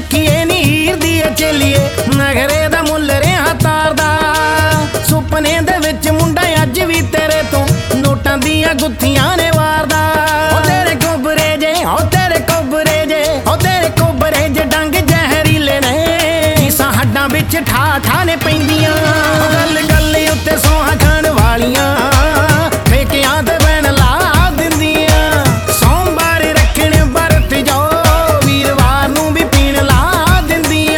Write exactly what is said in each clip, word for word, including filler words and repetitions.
ਵੇਖੀਏ ਨੀ ਹੀਰ ਦੀ ਚੇਲੀਏ ਨਗਰੇ ਦਾ ਮੁੱਲ ਰਿਹਾ ਤਾਰਦਾ ਸੁਪਨੇ ਦੇ ਵਿੱਚ ਮੁੰਡਾ ਅੱਜ ਵੀ ਤੇਰੇ ਤੋਂ ਨੋਟਾਂ ਦੀਆਂ ਗੁੱਥੀਆਂ ਨੇ ਵਾਰਦਾ ਓ ਤੇਰੇ ਕੋਬਰੇ ਜੇ ਓ ਤੇਰੇ ਕੋਬਰੇ ਜੇ ਓ ਤੇਰੇ ਕੋਬਰੇ ਜੇ ਡੰਗ ਜ਼ਹਿਰੀਲੇ ਨੇ ਸਾਂ ਹੱਡਾਂ ਵਿੱਚ ਠਾ ਠਾ ਨੇ ਪੈਂਦੀਆਂ ਗੱਲ ਗੱਲ ਉੱਤੇ ਸੋਹਾਂ ਖਾਣ ਵਾਲੀਆਂ ਠੇਕਿਆਂ ਤੇ ਬੈਣ ਲਾ ਦਿੰਦੀਆਂ ਸੋਮਵਾਰ ਰੱਖਣ ਵਰਤ ਜੋ ਵੀਰਵਾਰ ਨੂੰ ਵੀ ਪੀਣ ਲਾ ਦਿੰਦੀਆਂ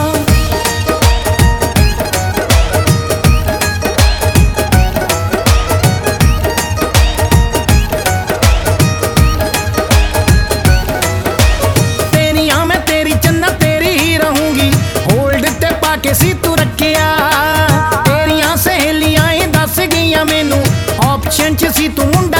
ਤੇਰੀਆਂ ਮੈਂ ਤੇਰੀ ਚੰਨਾ ਤੇਰੀ ਹੀ ਰਹੂੰਗੀ ਹੋਲਡ ਤੇ ਪਾ ਕੇ ਸੀ ਤੂੰ ਰੱਖਿਆ ਤੇਰੀਆਂ ਸਹੇਲੀਆਂ ਹੀ ਦੱਸ ਗਈਆਂ ਮੈਨੂੰ ਆਪਸ਼ਨ ਚ ਸੀ ਤੂੰ ਮੁੰਡਾ